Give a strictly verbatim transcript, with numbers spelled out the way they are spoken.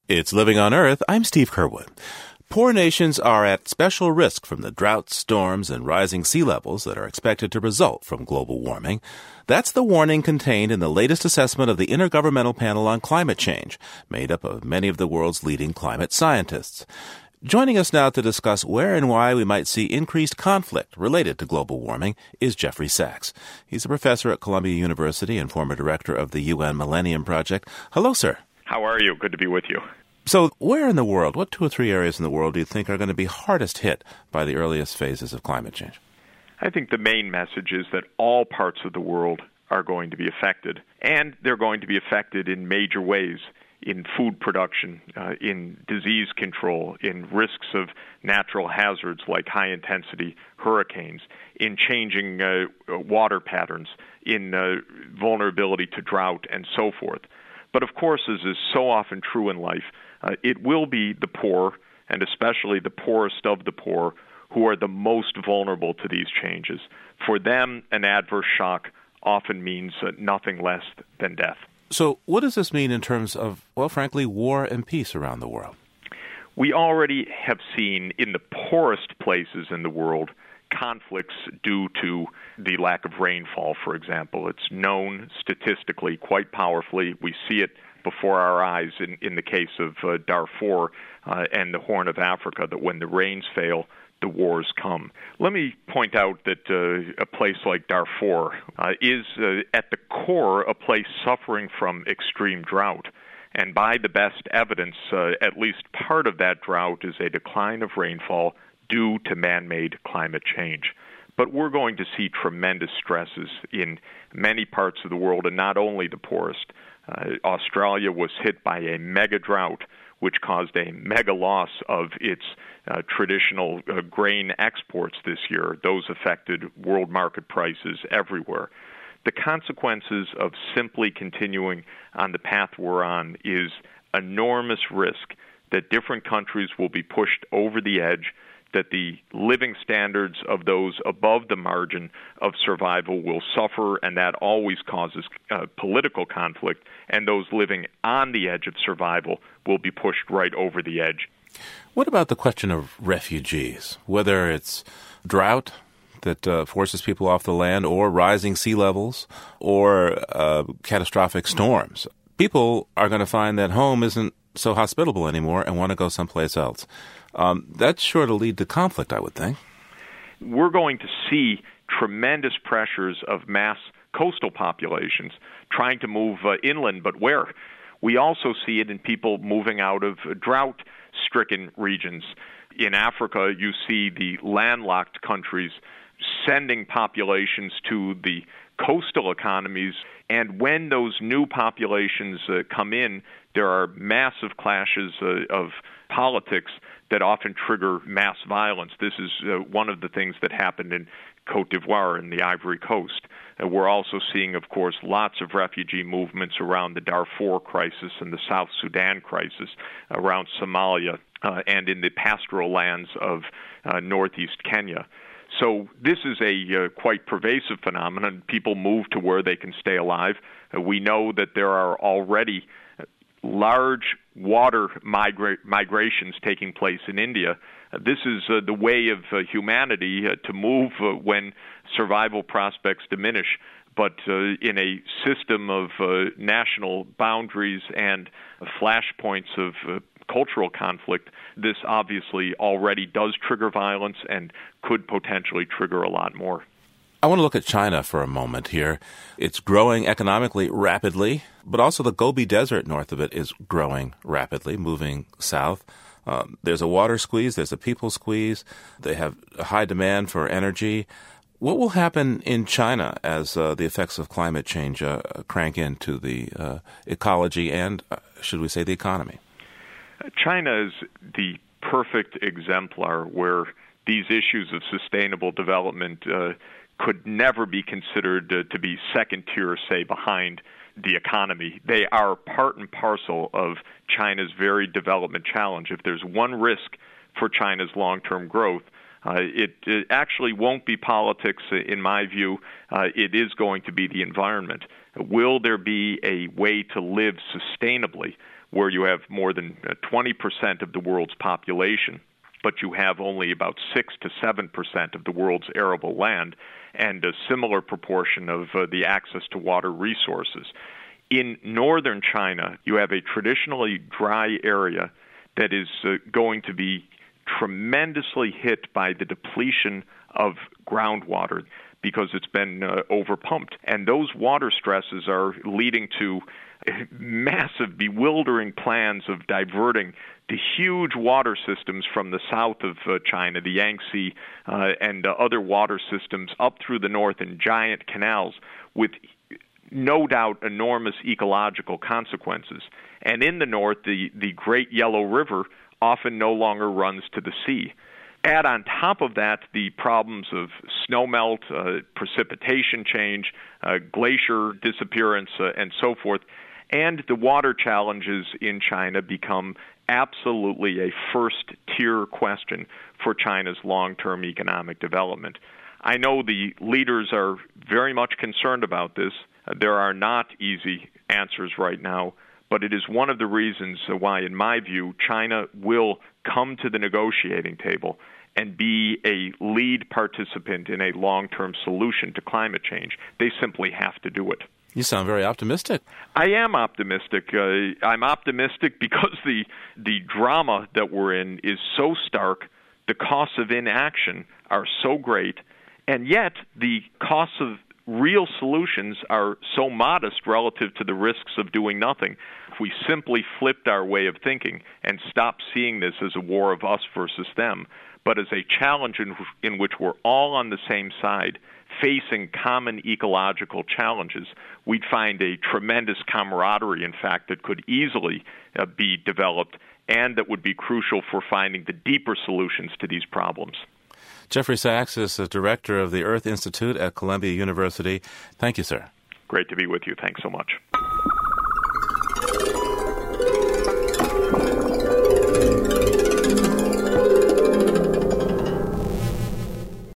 It's Living on Earth. I'm Steve Curwood. Poor nations are at special risk from the droughts, storms, and rising sea levels that are expected to result from global warming. That's the warning contained in the latest assessment of the Intergovernmental Panel on Climate Change, made up of many of the world's leading climate scientists. Joining us now to discuss where and why we might see increased conflict related to global warming is Jeffrey Sachs. He's a professor at Columbia University and former director of the U N Millennium Project. Hello, sir. How are you? Good to be with you. So where in the world, what two or three areas in the world do you think are going to be hardest hit by the earliest phases of climate change? I think the main message is that all parts of the world are going to be affected, and they're going to be affected in major ways, in food production, uh, in disease control, in risks of natural hazards like high-intensity hurricanes, in changing uh, water patterns, in uh, vulnerability to drought, and so forth. But of course, as is so often true in life, uh, it will be the poor, and especially the poorest of the poor, who are the most vulnerable to these changes. For them, an adverse shock often means uh, nothing less than death. So what does this mean in terms of, well, frankly, war and peace around the world? We already have seen in the poorest places in the world conflicts due to the lack of rainfall, for example. It's known statistically quite powerfully. We see it before our eyes in, in the case of uh, Darfur uh, and the Horn of Africa, that when the rains fail, the wars come. Let me point out that uh, a place like Darfur uh, is uh, at the core a place suffering from extreme drought. And by the best evidence, uh, at least part of that drought is a decline of rainfall due to man-made climate change. But we're going to see tremendous stresses in many parts of the world, and not only the poorest. Uh, Australia was hit by a mega drought, which caused a mega loss of its uh, traditional uh, grain exports this year. Those affected world market prices everywhere. The consequences of simply continuing on the path we're on is enormous risk that different countries will be pushed over the edge, that the living standards of those above the margin of survival will suffer, and that always causes uh, political conflict, and those living on the edge of survival will be pushed right over the edge. What about the question of refugees, whether it's drought that uh, forces people off the land, or rising sea levels, or uh, catastrophic storms? People are going to find that home isn't so hospitable anymore and want to go someplace else. Um, that's sure to lead to conflict, I would think. We're going to see tremendous pressures of mass coastal populations trying to move uh, inland, but where? We also see it in people moving out of drought-stricken regions. In Africa, you see the landlocked countries sending populations to the coastal economies, and when those new populations uh, come in, there are massive clashes uh, of politics that often trigger mass violence. This is uh, one of the things that happened in Cote d'Ivoire in the Ivory Coast. Uh, we're also seeing, of course, lots of refugee movements around the Darfur crisis and the South Sudan crisis, around Somalia, uh, and in the pastoral lands of uh, northeast Kenya. So this is a uh, quite pervasive phenomenon. People move to where they can stay alive. Uh, we know that there are already large water migra- migrations taking place in India. Uh, this is uh, the way of uh, humanity uh, to move uh, when survival prospects diminish. But uh, in a system of uh, national boundaries and uh, flashpoints of uh, cultural conflict, this obviously already does trigger violence and could potentially trigger a lot more. I want to look at China for a moment here. It's growing economically rapidly, but also the Gobi Desert north of it is growing rapidly, moving south. Um, there's a water squeeze, there's a people squeeze. They have a high demand for energy. What will happen in China as uh, the effects of climate change uh, crank into the uh, ecology and, uh, should we say, the economy? China is the perfect exemplar where these issues of sustainable development uh, could never be considered uh, to be second tier, say, behind the economy. They are part and parcel of China's very development challenge. If there's one risk for China's long-term growth, uh, it, it actually won't be politics, in my view. Uh, it is going to be the environment. Will there be a way to live sustainably where you have more than twenty percent of the world's population, but you have only about six to seven percent of the world's arable land and a similar proportion of uh, the access to water resources. In northern China, you have a traditionally dry area that is uh, going to be tremendously hit by the depletion of groundwater because it's been uh, overpumped. And those water stresses are leading to massive, bewildering plans of diverting the huge water systems from the south of uh, China, the Yangtze, uh, and uh, other water systems up through the north in giant canals with no doubt enormous ecological consequences. And in the north, the, the Great Yellow River often no longer runs to the sea. Add on top of that the problems of snowmelt, uh, precipitation change, uh, glacier disappearance, uh, and so forth, and the water challenges in China become absolutely a first-tier question for China's long-term economic development. I know the leaders are very much concerned about this. Uh, there are not easy answers right now, but it is one of the reasons why, in my view, China will come to the negotiating table and be a lead participant in a long-term solution to climate change. They simply have to do it. You sound very optimistic. I am optimistic. Uh, I'm optimistic because the the drama that we're in is so stark, the costs of inaction are so great, and yet the costs of real solutions are so modest relative to the risks of doing nothing. If we simply flipped our way of thinking and stopped seeing this as a war of us versus them, but as a challenge in, in which we're all on the same side, facing common ecological challenges, we'd find a tremendous camaraderie, in fact, that could easily uh, be developed and that would be crucial for finding the deeper solutions to these problems. Jeffrey Sachs is the director of the Earth Institute at Columbia University. Thank you, sir. Great to be with you. Thanks so much.